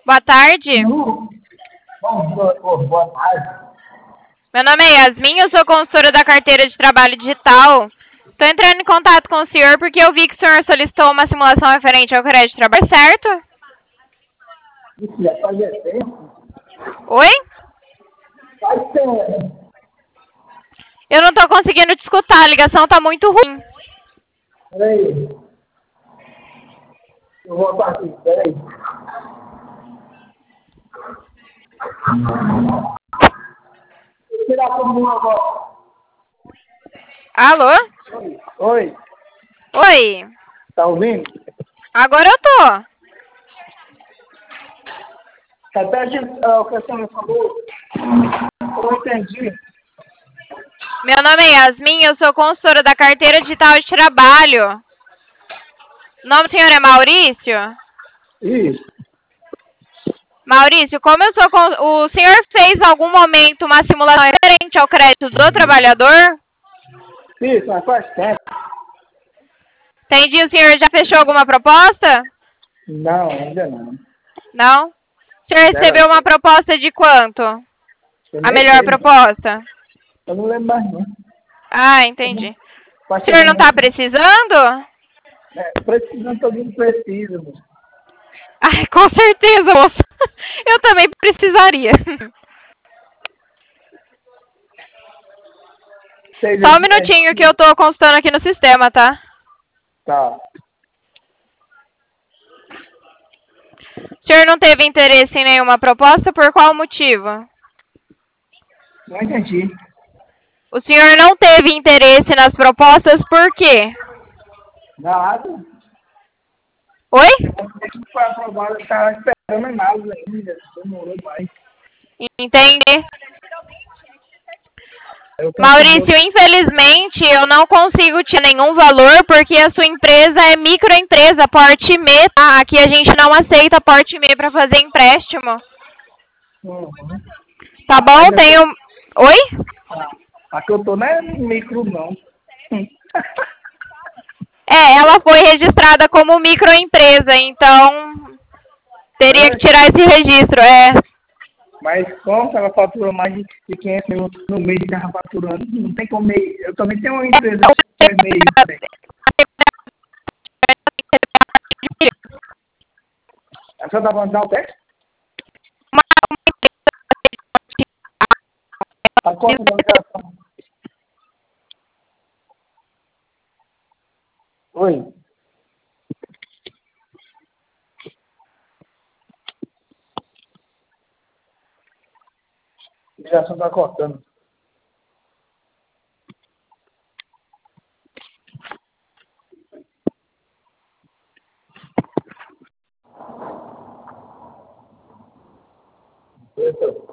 Boa tarde. Boa tarde. Meu nome é Yasmin, eu sou consultora da carteira de trabalho digital. Estou entrando em contato com o senhor porque eu vi que o senhor solicitou uma simulação referente ao crédito de trabalho, certo? Isso já faz tempo. Oi? Faz tempo. Eu não estou conseguindo te escutar, a ligação está muito ruim. Peraí. Eu vou voltar aqui, peraí. Vou tirar todo mundo agora. Alô? Oi, Oi? tá ouvindo? Agora eu tô. Repete o que a senhora falou. Eu não entendi. Meu nome é Yasmin, eu sou consultora da carteira digital de trabalho. O nome do senhor é Maurício? Isso. Maurício, como eu sou o senhor fez em algum momento uma simulação referente ao crédito do trabalhador? Isso, mas faz tempo. Entendi, o senhor já fechou alguma proposta? Não, ainda não. Não? O senhor recebeu uma proposta de quanto? Eu A nem melhor sei, proposta? eu não lembro mais não. Ah, entendi. Tá O senhor não chegando está muito. precisando? Precisando, todo mundo precisa, moço. Ai, com certeza, moça. Eu também precisaria. Só um minutinho que eu tô consultando aqui no sistema, tá? Tá. O senhor não teve interesse em nenhuma proposta, por qual motivo? Não entendi. O senhor não teve interesse nas propostas, por quê? Nada. Oi? Foi aprovado, eu estava esperando nada ainda. Demorou mais. Entendi. Eu Maurício, infelizmente eu não consigo te nenhum valor porque a sua empresa é microempresa, porte M, tá? Aqui a gente não aceita porte M para fazer empréstimo. Tá bom? Tenho... Oi? Aqui eu tô não é micro, não. É, ela foi registrada como microempresa, então teria que tirar esse registro, é. Mas como ela fatura mais de 500 mil no mês que ela faturando, não tem como meio. Eu também tenho uma empresa que é meio também. A senhora tá falando de Altec? A conta da ligação. Oi. A ligação tá cortando. Eita.